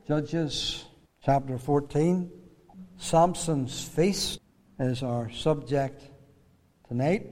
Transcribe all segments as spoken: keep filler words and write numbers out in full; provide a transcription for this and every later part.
Judges chapter fourteen. Samson's feast is our subject tonight.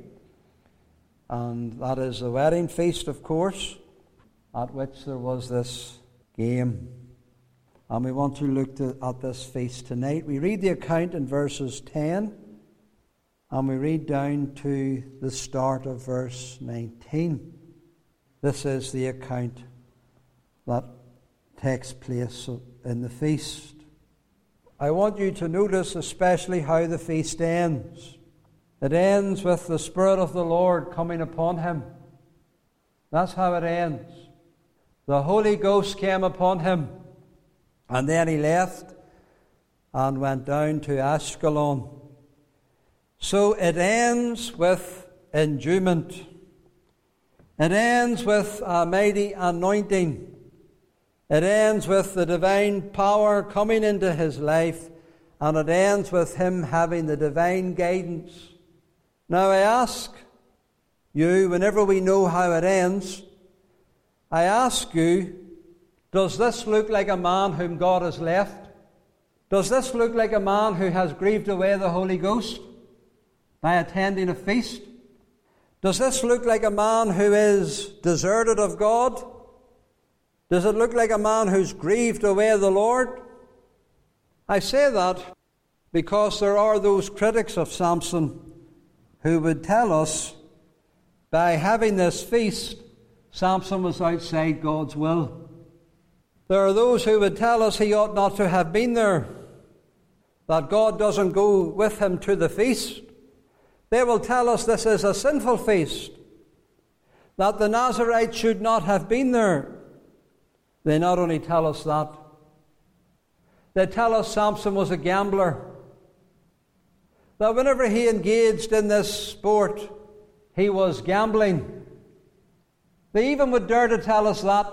And that is the wedding feast, of course, at which there was this game. And we want to look to, at this feast tonight. We read the account in verses ten, and we read down to the start of verse nineteen. This is the account that takes place in the feast. I want you to notice especially how the feast ends. It ends with the Spirit of the Lord coming upon him. That's how it ends. The Holy Ghost came upon him, and then he left and went down to Ashkelon. So it ends with endowment. It ends with a mighty anointing. It ends with the divine power coming into his life, and it ends with him having the divine guidance. Now I ask you, whenever we know how it ends, I ask you, does this look like a man whom God has left? Does this look like a man who has grieved away the Holy Ghost by attending a feast? Does this look like a man who is deserted of God? Does it look like a man who's grieved away the Lord? I say that because there are those critics of Samson who would tell us by having this feast, Samson was outside God's will. There are those who would tell us he ought not to have been there, that God doesn't go with him to the feast. They will tell us this is a sinful feast, that the Nazarite should not have been there. They not only tell us that, they tell us Samson was a gambler, that whenever he engaged in this sport, he was gambling. They even would dare to tell us that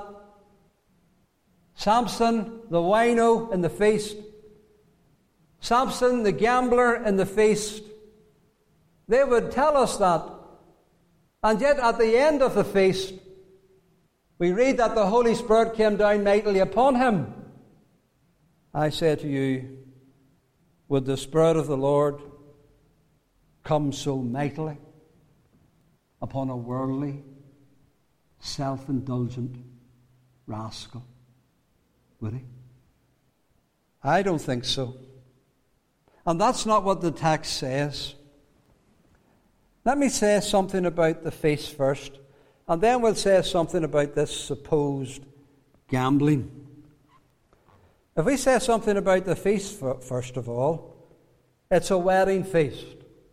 Samson, the wino in the feast, Samson, the gambler in the feast, they would tell us that. And yet at the end of the feast, we read that the Holy Spirit came down mightily upon him. I say to you, would the Spirit of the Lord come so mightily upon a worldly, self-indulgent rascal? Would he? I don't think so. And that's not what the text says. Let me say something about the feast first, and then we'll say something about this supposed gambling. If we say something about the feast first of all, it's a wedding feast.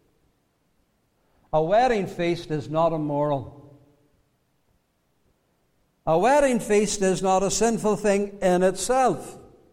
A wedding feast is not immoral. A wedding feast is not a sinful thing in itself.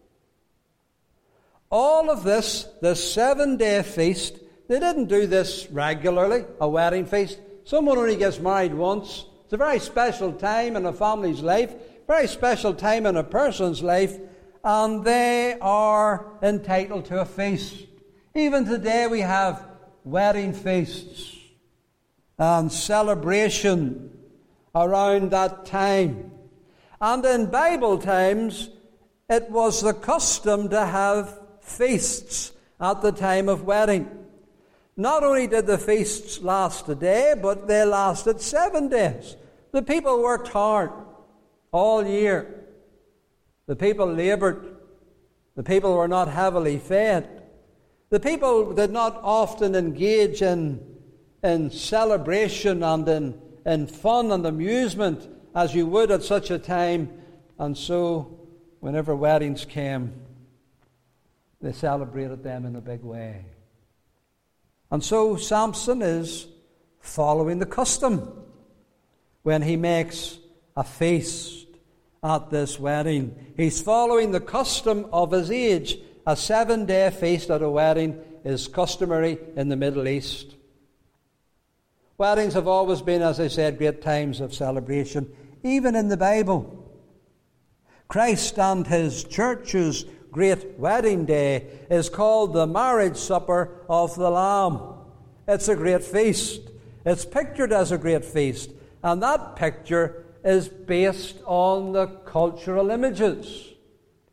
All of this, this seven-day feast, they didn't do this regularly, a wedding feast. Someone only gets married once. It's a very special time in a family's life, very special time in a person's life, and they are entitled to a feast. Even today we have wedding feasts and celebration around that time. And in Bible times, it was the custom to have feasts at the time of wedding. Not only did the feasts last a day, but they lasted seven days. The people worked hard all year. The people labored. The people were not heavily fed. The people did not often engage in, in celebration and in, in fun and amusement as you would at such a time. And so, whenever weddings came, they celebrated them in a big way. And so Samson is following the custom when he makes a feast at this wedding. He's following the custom of his age. A seven-day feast at a wedding is customary in the Middle East. Weddings have always been, as I said, great times of celebration, even in the Bible. Christ and his church's great wedding day is called the marriage supper of the Lamb. It's a great feast. It's pictured as a great feast. And that picture is based on the cultural images.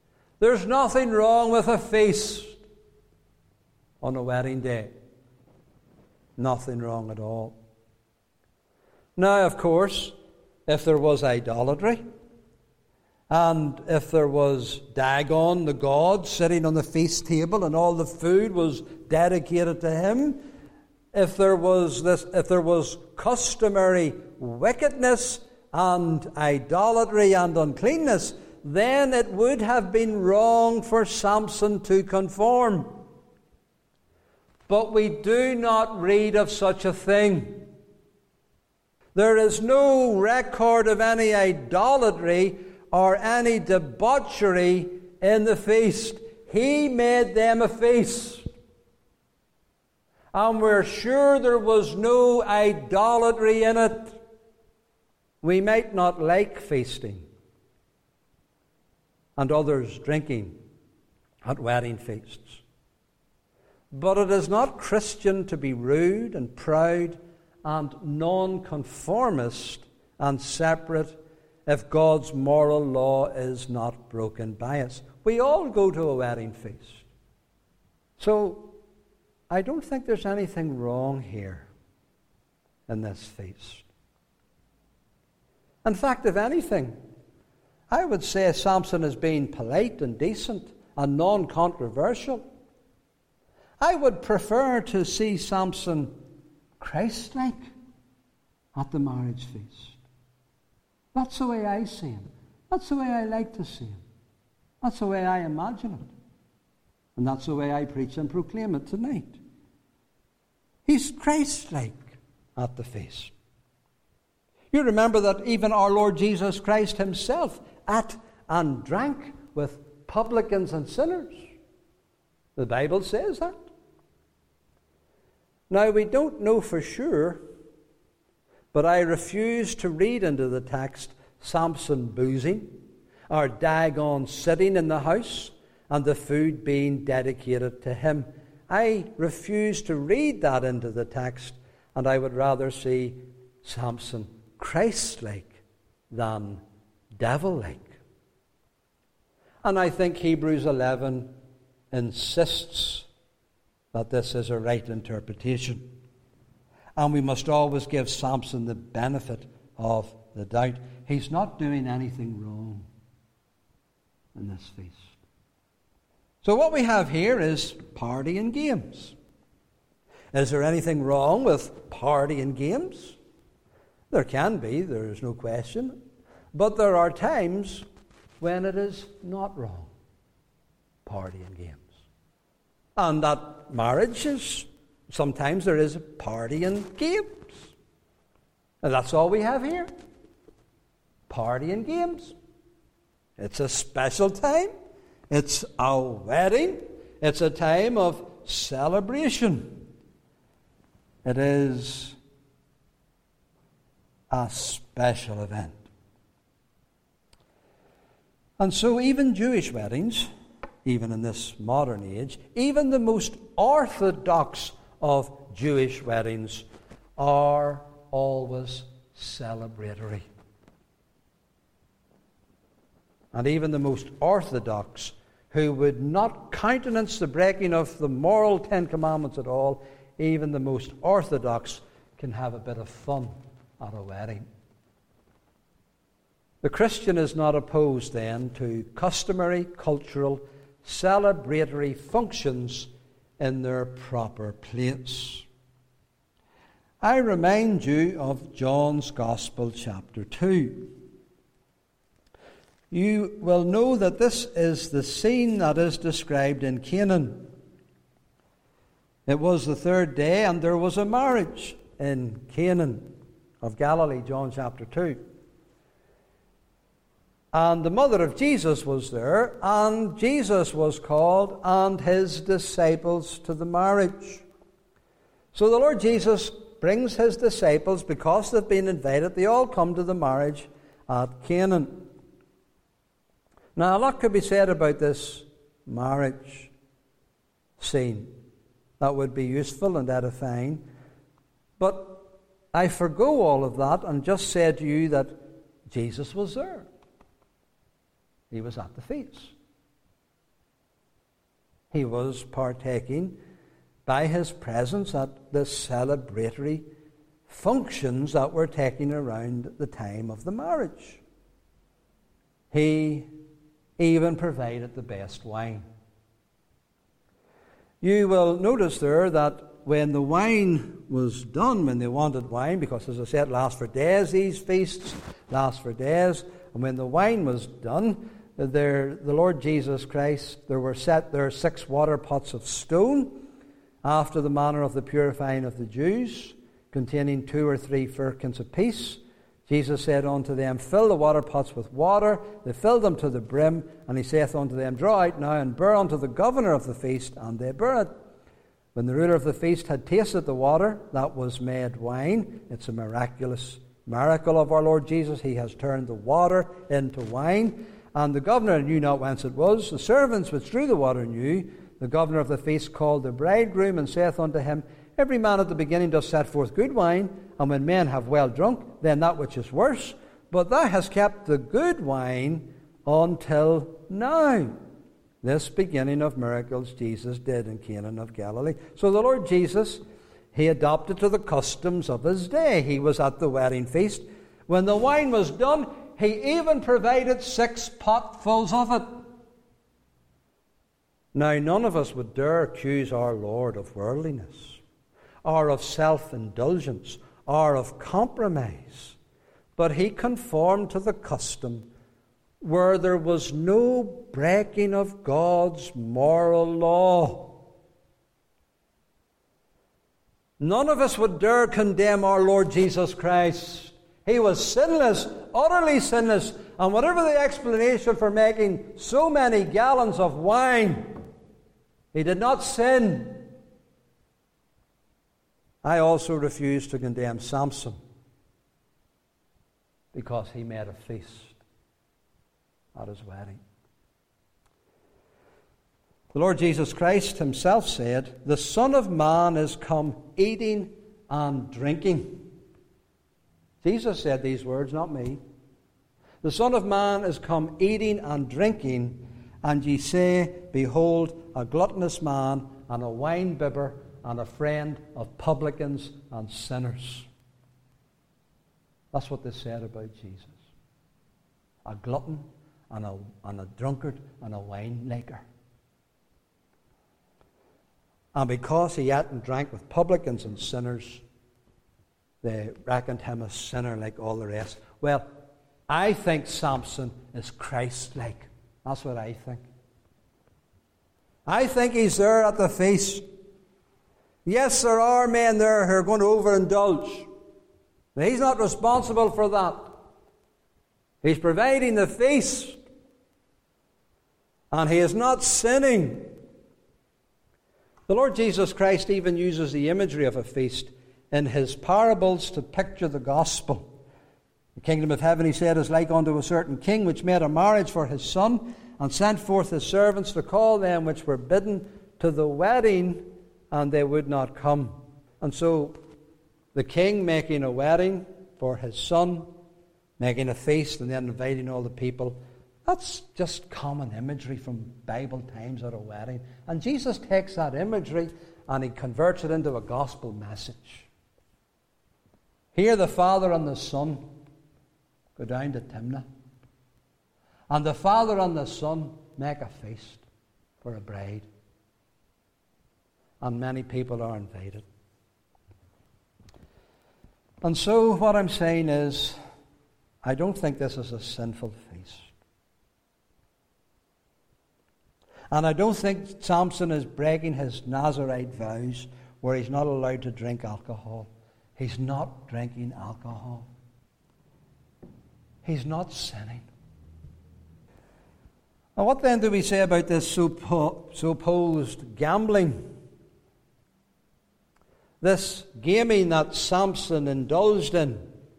There's nothing wrong with a feast on a wedding day. Nothing wrong at all. Now, of course, if there was idolatry, and if there was Dagon, the god, sitting on the feast table, and all the food was dedicated to him, if there was this, if there was customary wickedness and idolatry and uncleanness, then it would have been wrong for Samson to conform. But we do not read of such a thing. There is no record of any idolatry or any debauchery in the feast. He made them a feast. And we're sure there was no idolatry in it. We might not like feasting and others drinking at wedding feasts. But it is not Christian to be rude and proud and nonconformist and separate if God's moral law is not broken by us. We all go to a wedding feast. So I don't think there's anything wrong here in this feast. In fact, if anything, I would say Samson is being polite and decent and non-controversial. I would prefer to see Samson Christ-like at the marriage feast. That's the way I see him. That's the way I like to see him. That's the way I imagine it. And that's the way I preach and proclaim it tonight. He's Christ-like at the feast. You remember that even our Lord Jesus Christ himself ate and drank with publicans and sinners. The Bible says that. Now, we don't know for sure, but I refuse to read into the text Samson boozing, or Dagon sitting in the house, and the food being dedicated to him. I refuse to read that into the text, and I would rather see Samson Christ-like than devil-like. And I think Hebrews eleven insists that this is a right interpretation. And we must always give Samson the benefit of the doubt. He's not doing anything wrong in this feast. So what we have here is party and games. Is there anything wrong with party and games? There can be, there is no question. But there are times when it is not wrong. Party and games. And that marriage is, sometimes there is a party and games. And that's all we have here. Party and games. It's a special time. It's a wedding. It's a time of celebration. It is a special event. And so even Jewish weddings, even in this modern age, even the most orthodox of Jewish weddings are always celebratory. And even the most orthodox, who would not countenance the breaking of the moral Ten Commandments at all, even the most orthodox can have a bit of fun at a wedding. The Christian is not opposed then to customary, cultural, celebratory functions in their proper place. I remind you of John's Gospel, chapter two. You will know that this is the scene that is described in Canaan. It was the third day, and there was a marriage in Canaan of Galilee, John chapter two. And the mother of Jesus was there, and Jesus was called, and his disciples to the marriage. So the Lord Jesus brings his disciples, because they've been invited, they all come to the marriage at Canaan. Now, a lot could be said about this marriage scene that would be useful and edifying, but I forgo all of that and just say to you that Jesus was there. He was at the feast. He was partaking by his presence at the celebratory functions that were taking around the time of the marriage. He even provided the best wine. You will notice there that when the wine was done, when they wanted wine, because as I said, it lasts for days, these feasts last for days, and when the wine was done, there, the Lord Jesus Christ, there were set there six water pots of stone, after the manner of the purifying of the Jews, containing two or three firkins apiece. Jesus said unto them, Fill the water pots with water. They filled them to the brim, and he saith unto them, Draw out now, and bear unto the governor of the feast, and they bare it. When the ruler of the feast had tasted the water, that was made wine. It's a miraculous miracle of our Lord Jesus. He has turned the water into wine. And the governor knew not whence it was. The servants which drew the water knew. The governor of the feast called the bridegroom, and saith unto him, Every man at the beginning does set forth good wine, and when men have well drunk, then that which is worse. But thou hast kept the good wine until now. This beginning of miracles Jesus did in Cana of Galilee. So the Lord Jesus, he adopted to the customs of his day. He was at the wedding feast. When the wine was done, he even provided six potfuls of it. Now, none of us would dare accuse our Lord of worldliness, or of self-indulgence, or of compromise. But he conformed to the custom where there was no breaking of God's moral law. None of us would dare condemn our Lord Jesus Christ. He was sinless, utterly sinless, and whatever the explanation for making so many gallons of wine, he did not sin. I also refuse to condemn Samson because he made a feast at his wedding. The Lord Jesus Christ himself said, The Son of Man is come eating and drinking. Jesus said these words, not me. The Son of Man is come eating and drinking, and ye say, Behold, a gluttonous man, and a wine-bibber, and a friend of publicans and sinners. That's what they said about Jesus. A glutton, and a, and a drunkard, and a wine-liker. And because he ate and drank with publicans and sinners, they reckoned him a sinner like all the rest. Well, I think Samson is Christ-like. That's what I think. I think he's there at the feast. Yes, there are men there who are going to overindulge. But he's not responsible for that. He's providing the feast. And he is not sinning. The Lord Jesus Christ even uses the imagery of a feast in his parables to picture the gospel. The kingdom of heaven, he said, is like unto a certain king which made a marriage for his son, and sent forth his servants to call them which were bidden to the wedding, and they would not come. And so the king making a wedding for his son, making a feast, and then inviting all the people, that's just common imagery from Bible times at a wedding. And Jesus takes that imagery and he converts it into a gospel message. Here the father and the son go down to Timnah. And the father and the son make a feast for a bride. And many people are invited. And so what I'm saying is, I don't think this is a sinful feast. And I don't think Samson is breaking his Nazirite vows where he's not allowed to drink alcohol. He's not drinking alcohol. He's not sinning. Now, what then do we say about this supposed gambling? This gaming that Samson indulged in,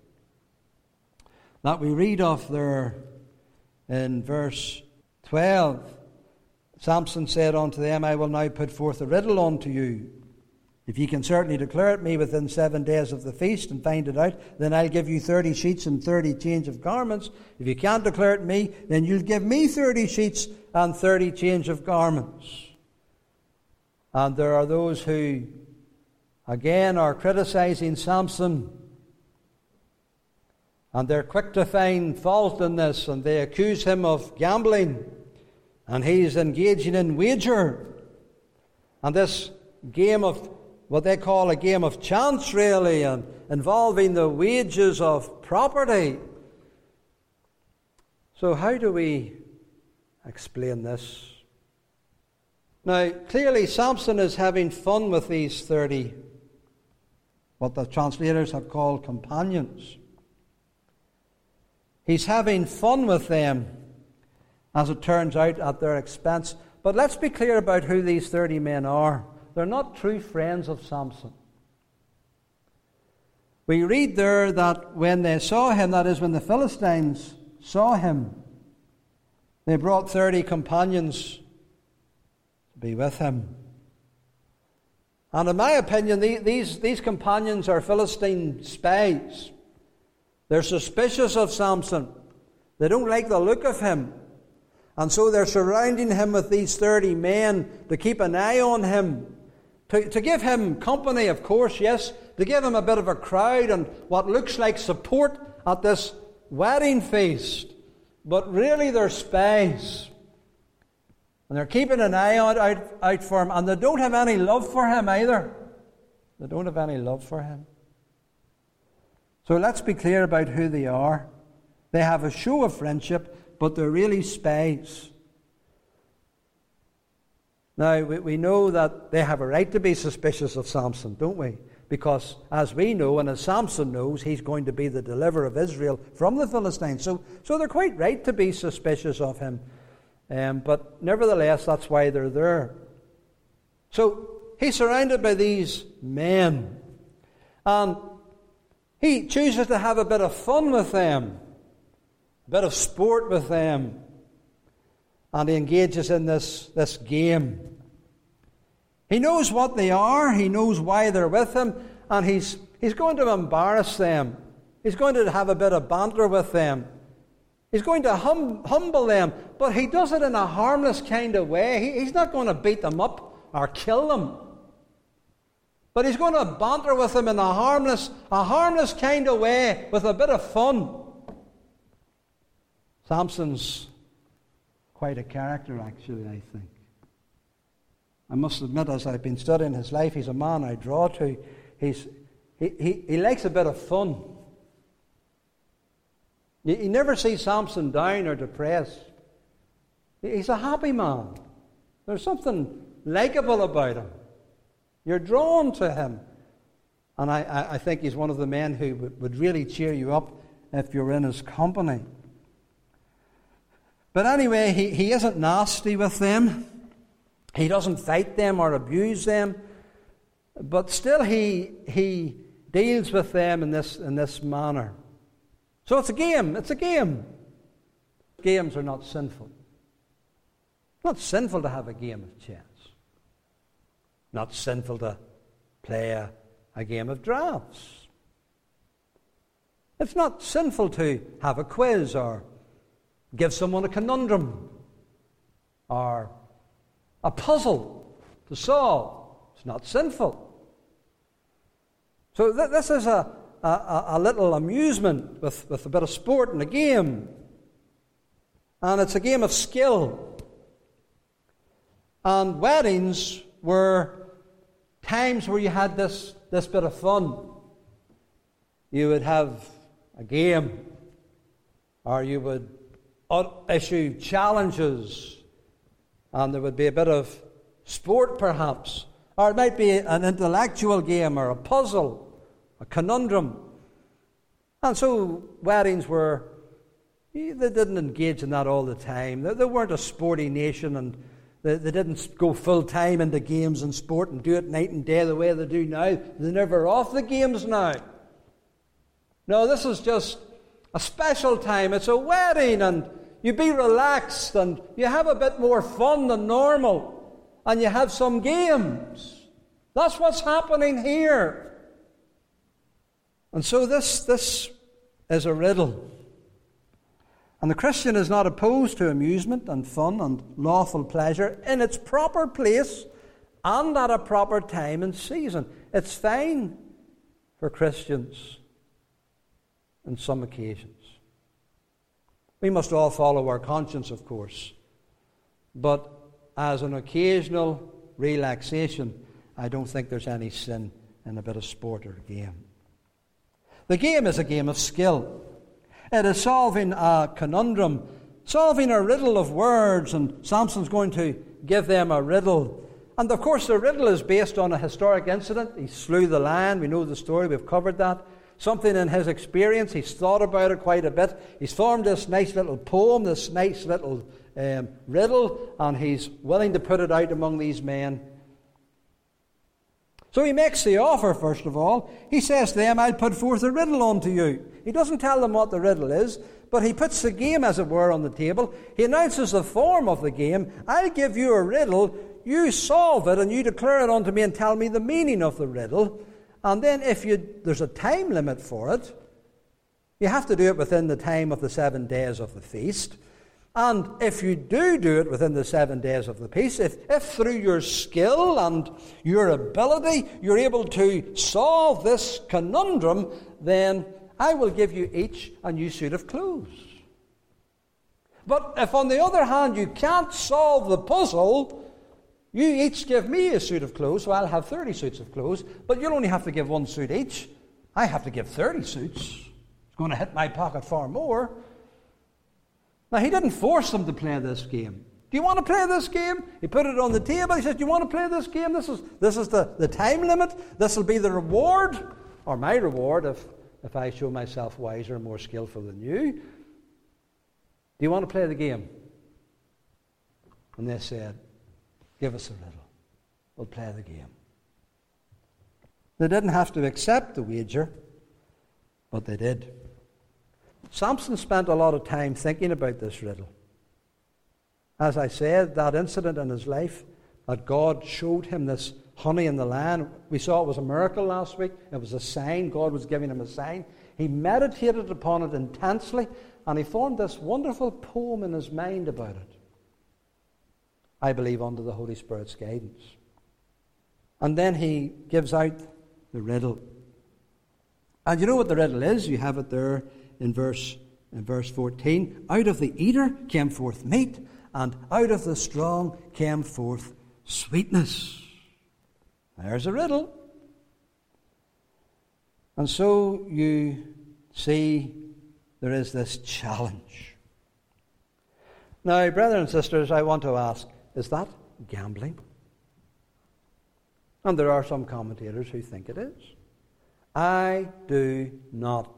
that we read of there in verse twelve. Samson said unto them, I will now put forth a riddle unto you. If ye can certainly declare it me within seven days of the feast and find it out, then I'll give you thirty sheets and thirty change of garments. If you can't declare it me, then you'll give me thirty sheets and thirty change of garments. And there are those who, again, are criticizing Samson. And they're quick to find fault in this, and they accuse him of gambling. And he's engaging in wager. And this game of what they call a game of chance, really, and involving the wages of property. So how do we explain this? Now, clearly Samson is having fun with these thirty, what the translators have called companions. He's having fun with them, as it turns out, at their expense. But let's be clear about who these thirty men are. They're not true friends of Samson. We read there that when they saw him, that is, when the Philistines saw him, they brought thirty companions to be with him. And in my opinion, these, these companions are Philistine spies. They're suspicious of Samson. They don't like the look of him. And so they're surrounding him with these thirty men to keep an eye on him. To, to give him company, of course, yes. To give him a bit of a crowd and what looks like support at this wedding feast. But really they're spies. And they're keeping an eye out, out, out for him. And they don't have any love for him either. They don't have any love for him. So let's be clear about who they are. They have a show of friendship, but they're really spies. Now, we, we know that they have a right to be suspicious of Samson, don't we? Because, as we know, and as Samson knows, he's going to be the deliverer of Israel from the Philistines. So, so they're quite right to be suspicious of him. Um, but nevertheless, that's why they're there. So, he's surrounded by these men. And he chooses to have a bit of fun with them. A bit of sport with them. And he engages in this, this game. He knows what they are. He knows why they're with him. And he's, he's going to embarrass them. He's going to have a bit of banter with them. He's going to hum, humble them. But he does it in a harmless kind of way. He, he's not going to beat them up or kill them. But he's going to banter with them in a harmless, a harmless kind of way with a bit of fun. Samson's quite a character, actually, I think. I must admit, as I've been studying his life, he's a man I draw to. He's, he, he, he likes a bit of fun. You, you never see Samson down or depressed. He's a happy man. There's something likeable about him. You're drawn to him. And I, I, I think he's one of the men who would, would really cheer you up if you're in his company. But anyway, he, he isn't nasty with them. He doesn't fight them or abuse them. But still he he deals with them in this in this manner. So it's a game. It's a game. Games are not sinful. It's not sinful to have a game of chess. Not sinful to play a, a game of drafts. It's not sinful to have a quiz or give someone a conundrum or a puzzle to solve. It's not sinful. So th- this is a, a, a little amusement with, with a bit of sport and a game. And it's a game of skill. And weddings were times where you had this, this bit of fun. You would have a game, or you would issue challenges, and there would be a bit of sport perhaps, or it might be an intellectual game or a puzzle, a conundrum. And so weddings were, they didn't engage in that all the time. They, they weren't a sporty nation, and they, they didn't go full time into games and sport and do it night and day the way they do now. They're never off the games now. No, this is just a special time. It's a wedding, and you be relaxed, and you have a bit more fun than normal, and you have some games. That's what's happening here. And so this, this is a riddle. And the Christian is not opposed to amusement and fun and lawful pleasure in its proper place and at a proper time and season. It's fine for Christians on some occasions. We must all follow our conscience, of course. But as an occasional relaxation, I don't think there's any sin in a bit of sport or game. The game is a game of skill. It is solving a conundrum, solving a riddle of words, and Samson's going to give them a riddle. And of course the riddle is based on a historic incident. He slew the lion. We know the story. We've covered that. Something in his experience. He's thought about it quite a bit. He's formed this nice little poem, this nice little um, riddle, and he's willing to put it out among these men. So he makes the offer, first of all. He says to them, I'll put forth a riddle unto you. He doesn't tell them what the riddle is, but he puts the game, as it were, on the table. He announces the form of the game. I'll give you a riddle. You solve it, and you declare it unto me and tell me the meaning of the riddle. And then if you there's a time limit for it, you have to do it within the time of the seven days of the feast. And if you do do it within the seven days of the feast, if, if through your skill and your ability you're able to solve this conundrum, then I will give you each a new suit of clothes. But if on the other hand you can't solve the puzzle, you each give me a suit of clothes, so I'll have thirty suits of clothes, but you'll only have to give one suit each. I have to give thirty suits. It's going to hit my pocket far more. Now, he didn't force them to play this game. Do you want to play this game? He put it on the table. He said, do you want to play this game? This is this is the, the time limit. This will be the reward, or my reward if, if I show myself wiser and more skillful than you. Do you want to play the game? And they said, give us a riddle. We'll play the game. They didn't have to accept the wager, but they did. Samson spent a lot of time thinking about this riddle. As I said, that incident in his life, that God showed him this honey in the land. We saw it was a miracle last week. It was a sign. God was giving him a sign. He meditated upon it intensely, and he formed this wonderful poem in his mind about it. I believe under the Holy Spirit's guidance. And then he gives out the riddle. And you know what the riddle is? You have it there in verse, in verse fourteen. Out of the eater came forth meat, and out of the strong came forth sweetness. There's a riddle. And so you see there is this challenge. Now, brothers and sisters, I want to ask, is that gambling? And there are some commentators who think it is. I do not.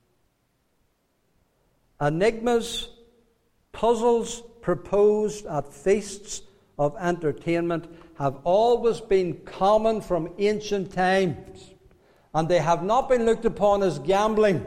Enigmas, puzzles proposed at feasts of entertainment have always been common from ancient times, and they have not been looked upon as gambling.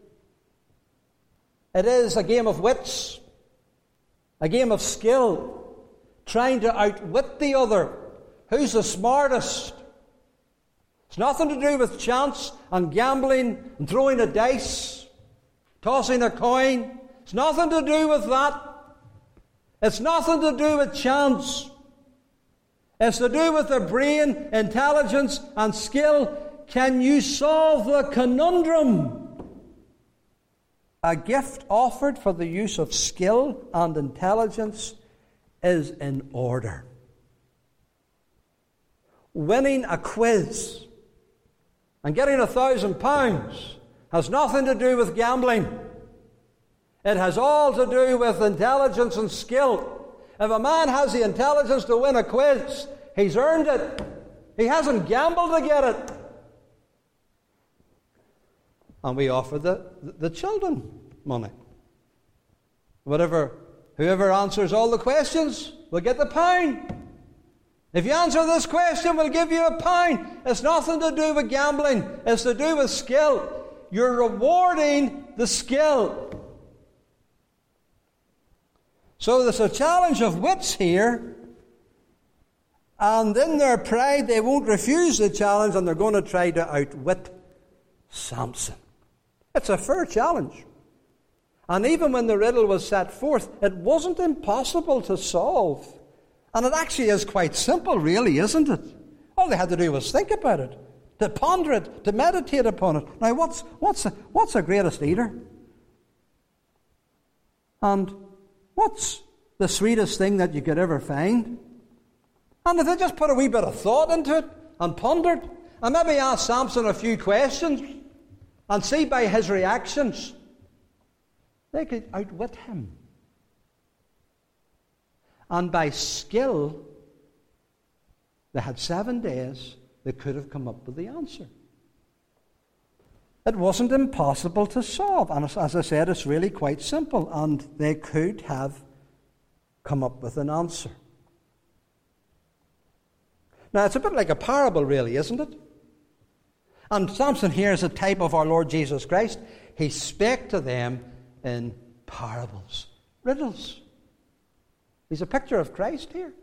It is a game of wits, a game of skill, trying to outwit the other. Who's the smartest? It's nothing to do with chance and gambling and throwing a dice, tossing a coin. It's nothing to do with that. It's nothing to do with chance. It's to do with the brain, intelligence, and skill. Can you solve the conundrum? A gift offered for the use of skill and intelligence is in order. Winning a quiz and getting a thousand pounds has nothing to do with gambling. It has all to do with intelligence and skill. If a man has the intelligence to win a quiz, he's earned it. He hasn't gambled to get it. And we offer the, the children money. Whatever, whoever answers all the questions will get the pound. If you answer this question, we'll give you a pound. It's nothing to do with gambling. It's to do with skill. You're rewarding the skill. So there's a challenge of wits here. And in their pride, they won't refuse the challenge, and they're going to try to outwit Samson. It's a fair challenge. And even when the riddle was set forth, it wasn't impossible to solve. And it actually is quite simple, really, isn't it? All they had to do was think about it, to ponder it, to meditate upon it. Now, what's what's a, what's the greatest eater? And what's the sweetest thing that you could ever find? And if they just put a wee bit of thought into it and pondered, and maybe ask Samson a few questions and see by his reactions, they could outwit him. And by skill, they had seven days, they could have come up with the answer. It wasn't impossible to solve. And as I said, it's really quite simple. And they could have come up with an answer. Now, it's a bit like a parable, really, isn't it? And Samson here is a type of our Lord Jesus Christ. He spake to them in parables, riddles. He's a picture of Christ here.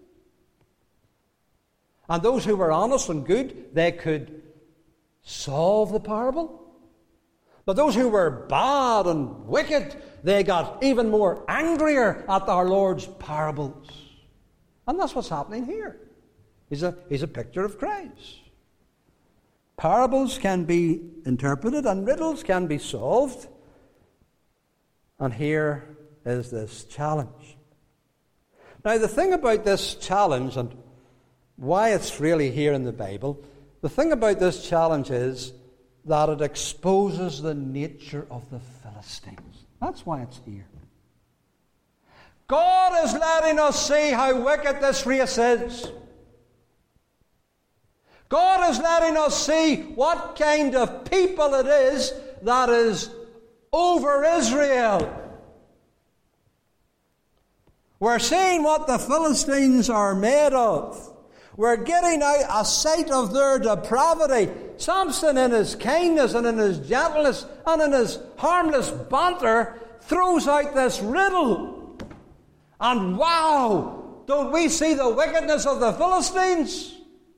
And those who were honest and good, they could solve the parable. But those who were bad and wicked, they got even more angrier at our Lord's parables. And that's what's happening here. He's a, he's a picture of Christ. Parables can be interpreted and riddles can be solved. And here is this challenge. Now, the thing about this challenge and why it's really here in the Bible, the thing about this challenge is that it exposes the nature of the Philistines. That's why it's here. God is letting us see how wicked this race is. God is letting us see what kind of people it is that is over Israel. We're seeing what the Philistines are made of. We're getting out a sight of their depravity. Samson, in his kindness and in his gentleness and in his harmless banter, throws out this riddle. And wow, don't we see the wickedness of the Philistines?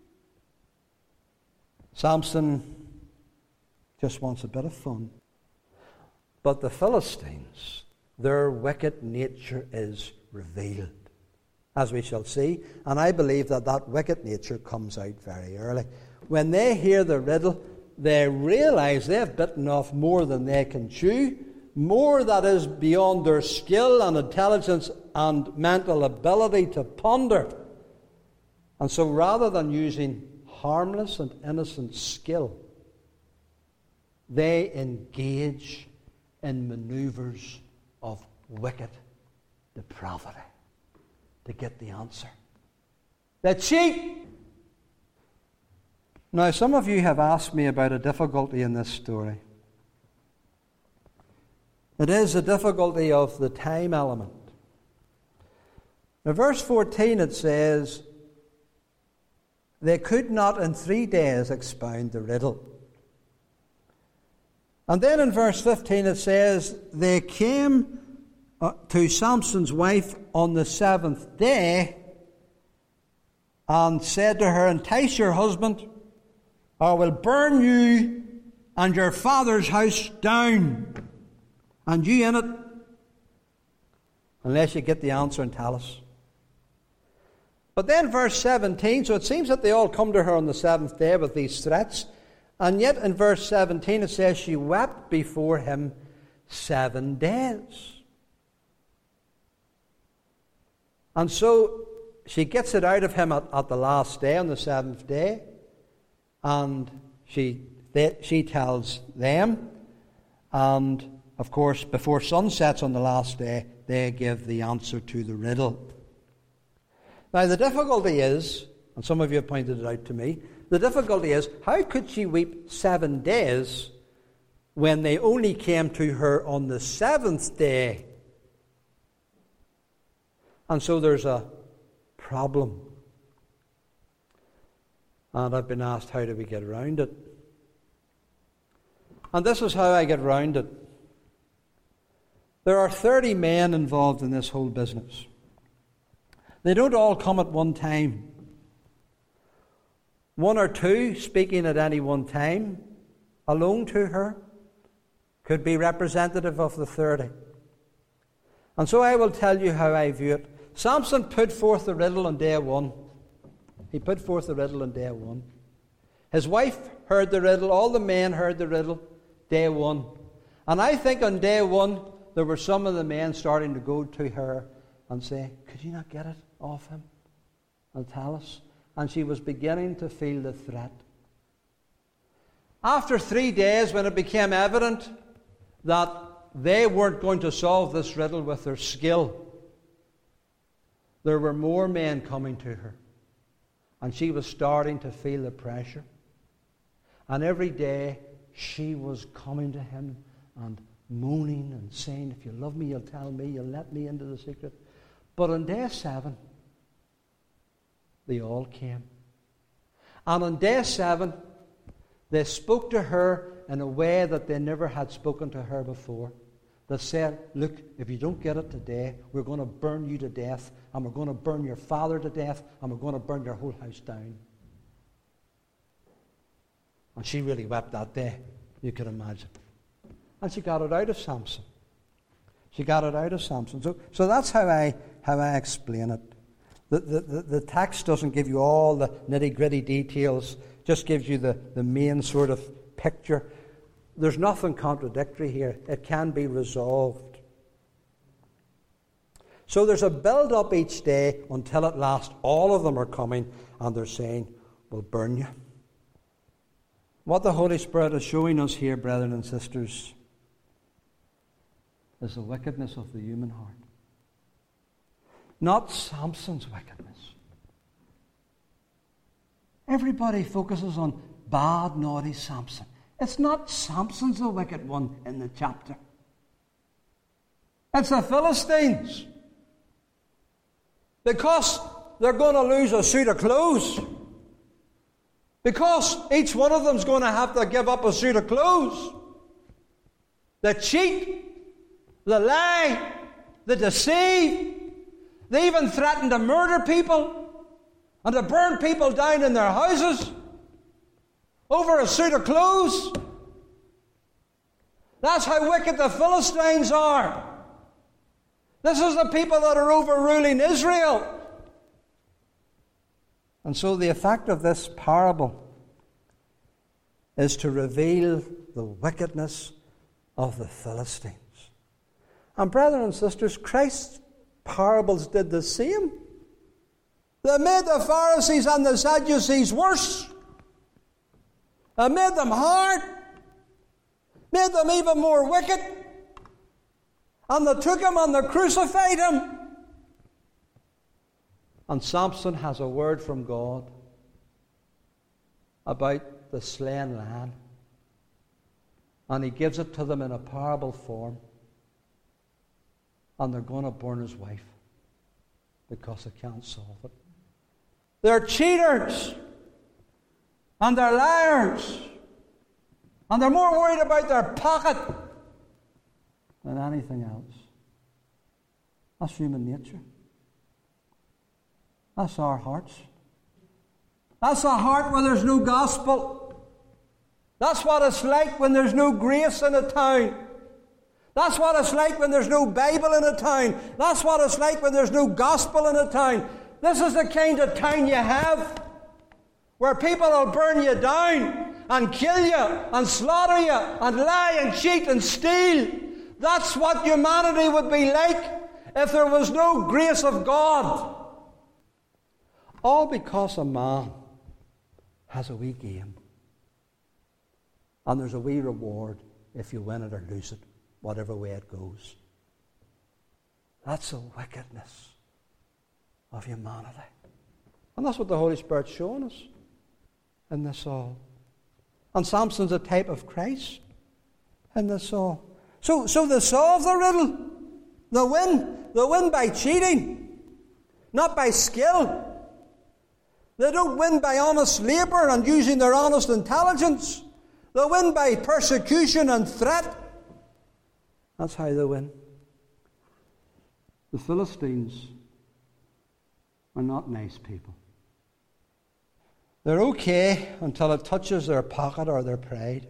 Samson just wants a bit of fun. But the Philistines, their wicked nature is revealed, as we shall see. And I believe that that wicked nature comes out very early. When they hear the riddle, they realize they've bitten off more than they can chew, more that is beyond their skill and intelligence and mental ability to ponder. And so rather than using harmless and innocent skill, they engage in maneuvers of wicked depravity to get the answer. They cheat. Now, some of you have asked me about a difficulty in this story. It is the difficulty of the time element. In verse fourteen it says, they could not in three days expound the riddle. And then in verse fifteen it says, they came uh, to Samson's wife on the seventh day and said to her, entice your husband, or I will burn you and your father's house down, and you in it, unless you get the answer and tell us. But then verse seventeen, so it seems that they all come to her on the seventh day with these threats. And yet in verse seventeen it says she wept before him seven days. And so she gets it out of him at, at the last day, on the seventh day. And she, they, she tells them. And of course, before sun sets on the last day, they give the answer to the riddle. Now, the difficulty is, and some of you have pointed it out to me, the difficulty is, how could she weep seven days when they only came to her on the seventh day? And so there's a problem. And I've been asked, how do we get around it? And this is how I get around it. There are thirty men involved in this whole business. They don't all come at one time. One or two speaking at any one time, alone to her, could be representative of the thirty. And so I will tell you how I view it. Samson put forth the riddle on day one. He put forth the riddle on day one. His wife heard the riddle. All the men heard the riddle day one. And I think on day one, there were some of the men starting to go to her and say, could you not get it off him and tell us? And she was beginning to feel the threat. After three days, when it became evident that they weren't going to solve this riddle with their skill, there were more men coming to her. And she was starting to feel the pressure. And every day, she was coming to him and moaning and saying, if you love me, you'll tell me, you'll let me into the secret. But on day seven, they all came. And on day seven, they spoke to her in a way that they never had spoken to her before. They said, look, if you don't get it today, we're going to burn you to death, and we're going to burn your father to death, and we're going to burn your whole house down. And she really wept that day, you can imagine. And she got it out of Samson. She got it out of Samson. So, so that's how I how I explain it. The, the, the, the text doesn't give you all the nitty-gritty details, just gives you the, the main sort of picture. There's nothing contradictory here. It can be resolved. So there's a build-up each day until at last all of them are coming and they're saying, we'll burn you. What the Holy Spirit is showing us here, brethren and sisters, is the wickedness of the human heart. Not Samson's wickedness. Everybody focuses on bad, naughty Samson. It's not Samson's the wicked one in the chapter. It's the Philistines. Because they're going to lose a suit of clothes. Because each one of them's going to have to give up a suit of clothes. They cheat. They lie. They deceive. They even threaten to murder people and to burn people down in their houses over a suit of clothes. That's how wicked the Philistines are. This is the people that are overruling Israel. And so the effect of this parable is to reveal the wickedness of the Philistines. And brethren and sisters, Christ's parables did the same. They made the Pharisees and the Sadducees worse. They made them hard. Made them even more wicked. And they took him and they crucified him. And Samson has a word from God about the slain lamb. And he gives it to them in a parable form. And they're going to burn his wife because they can't solve it. They're cheaters. And they're liars. And they're more worried about their pocket than anything else. That's human nature. That's our hearts. That's a heart where there's no gospel. That's what it's like when there's no grace in a town. That's what it's like when there's no Bible in a town. That's what it's like when there's no gospel in a town. This is the kind of town you have where people will burn you down and kill you and slaughter you and lie and cheat and steal. That's what humanity would be like if there was no grace of God. All because a man has a wee game. And there's a wee reward if you win it or lose it, whatever way it goes. That's the wickedness of humanity. And that's what the Holy Spirit's showing us in this all. And Samson's a type of Christ in this all. So, so they solve the riddle. They win. They win by cheating, not by skill. They don't win by honest labour and using their honest intelligence. They win by persecution and threat. That's how they win. The Philistines are not nice people. They're okay until it touches their pocket or their pride.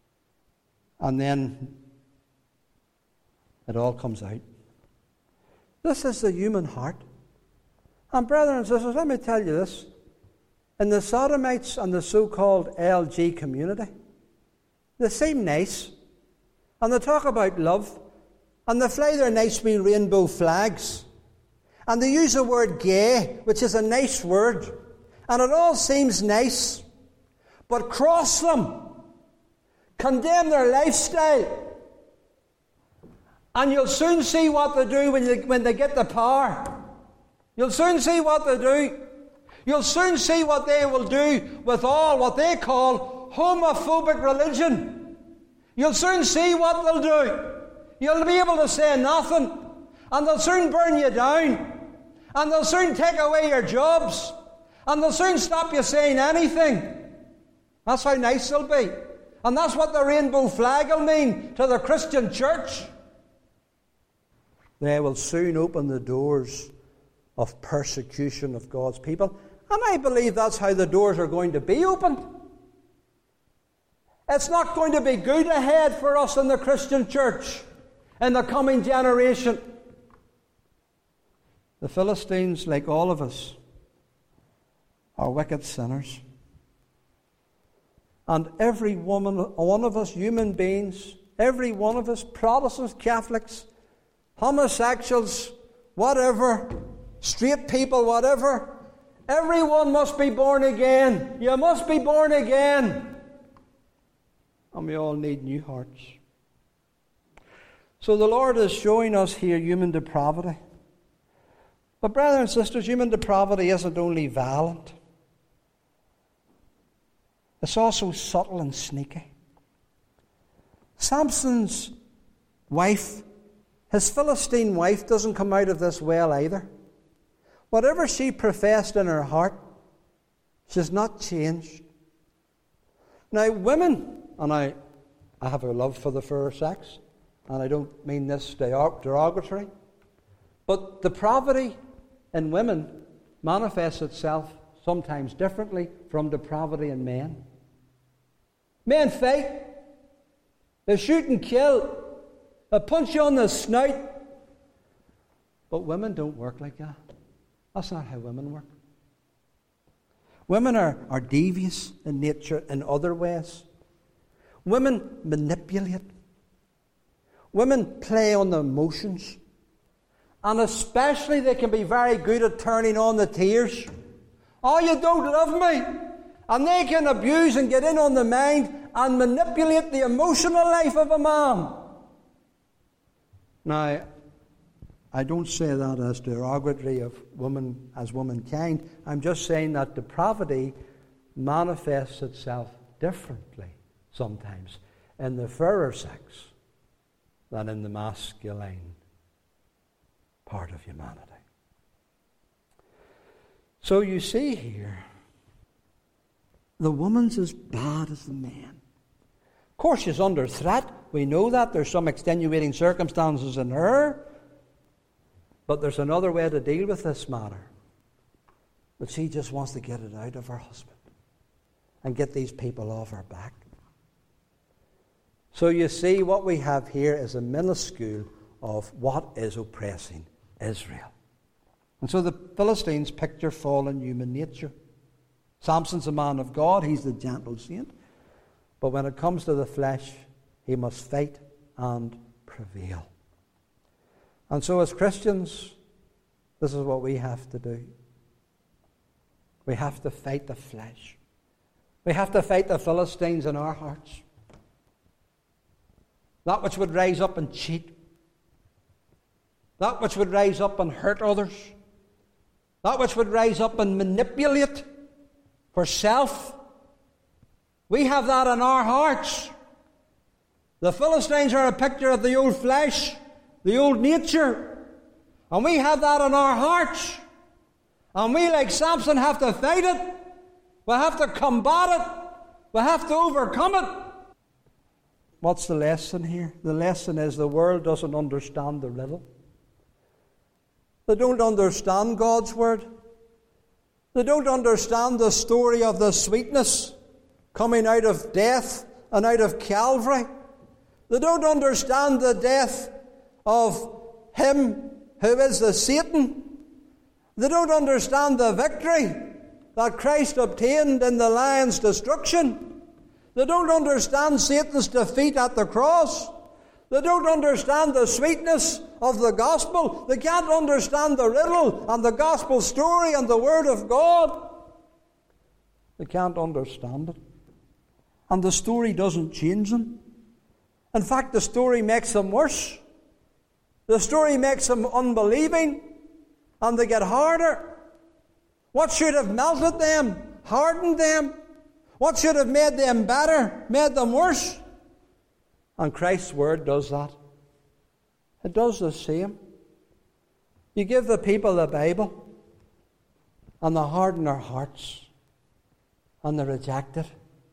And then it all comes out. This is the human heart. And brethren and sisters, let me tell you this. In the Sodomites and the so-called L G community, they seem nice. And they talk about love. And they fly their nice wee rainbow flags. And they use the word gay, which is a nice word. And it all seems nice. But cross them. Condemn their lifestyle. And you'll soon see what they do when, you, when they get the power. You'll soon see what they do. You'll soon see what they will do with all what they call homophobic religion. You'll soon see what they'll do. You'll be able to say nothing. And they'll soon burn you down. And they'll soon take away your jobs. And they'll soon stop you saying anything. That's how nice they'll be. And that's what the rainbow flag will mean to the Christian church. They will soon open the doors of persecution of God's people. And I believe that's how the doors are going to be opened. It's not going to be good ahead for us in the Christian church in the coming generation. The Philistines, like all of us, are wicked sinners. And every woman, one of us, human beings, every one of us, Protestants, Catholics, homosexuals, whatever, straight people, whatever, everyone must be born again. You must be born again. And we all need new hearts. So the Lord is showing us here human depravity. But brothers and sisters, human depravity isn't only violent. It's also subtle and sneaky. Samson's wife, his Philistine wife, doesn't come out of this well either. Whatever she professed in her heart, she's not changed. Now, women, and I, I have a love for the fair sex, and I don't mean this derogatory, but depravity in women manifests itself sometimes differently from depravity in men. Men fight, they shoot and kill, they punch you on the snout, but women don't work like that. That's not how women work. Women are, are devious in nature in other ways. Women manipulate. Women play on the emotions. And especially they can be very good at turning on the tears. Oh, you don't love me. And they can abuse and get in on the mind and manipulate the emotional life of a man. Now, I don't say that as derogatory of women as womankind. I'm just saying that depravity manifests itself differently sometimes in the fairer sex than in the masculine part of humanity. So you see here, the woman's as bad as the man. Of course, she's under threat. We know that. There's some extenuating circumstances in her. But there's another way to deal with this matter. But she just wants to get it out of her husband and get these people off her back. So you see, what we have here is a minuscule of what is oppressing Israel. And so the Philistines picture fallen human nature. Samson's a man of God, he's the gentle saint. But when it comes to the flesh, he must fight and prevail. And so as Christians, this is what we have to do. We have to fight the flesh. We have to fight the Philistines in our hearts. That which would rise up and cheat. That which would rise up and hurt others. That which would rise up and manipulate for self. We have that in our hearts. The Philistines are a picture of the old flesh, the old nature. And we have that in our hearts. And we, like Samson, have to fight it. We have to combat it. We have to overcome it. What's the lesson here? The lesson is the world doesn't understand the riddle. They don't understand God's word. They don't understand the story of the sweetness coming out of death and out of Calvary. They don't understand the death of Him who is the Satan. They don't understand the victory that Christ obtained in the lion's destruction. They don't understand Satan's defeat at the cross. They don't understand the sweetness of the gospel. They can't understand the riddle and the gospel story and the word of God. They can't understand it. And the story doesn't change them. In fact, the story makes them worse. The story makes them unbelieving, and they get harder. What should have melted them, hardened them? What should have made them better, made them worse? And Christ's word does that. It does the same. You give the people the Bible, and they harden their hearts, and they reject it.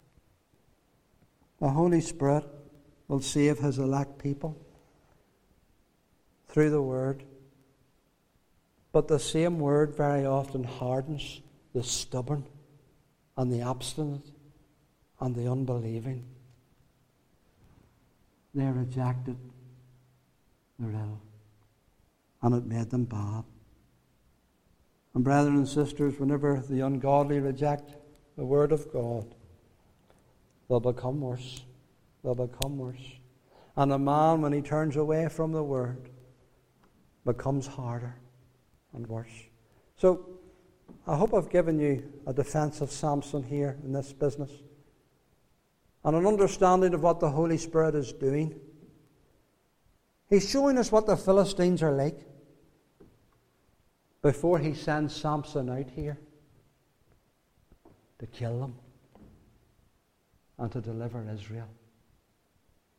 The Holy Spirit will save His elect people through the Word. But the same Word very often hardens the stubborn and the obstinate and the unbelieving. They rejected the riddle, and it made them bad. And brethren and sisters, whenever the ungodly reject the Word of God, they'll become worse. They'll become worse. And a man, when he turns away from the Word, becomes harder and worse. So, I hope I've given you a defense of Samson here in this business, and an understanding of what the Holy Spirit is doing. He's showing us what the Philistines are like before he sends Samson out here to kill them and to deliver Israel.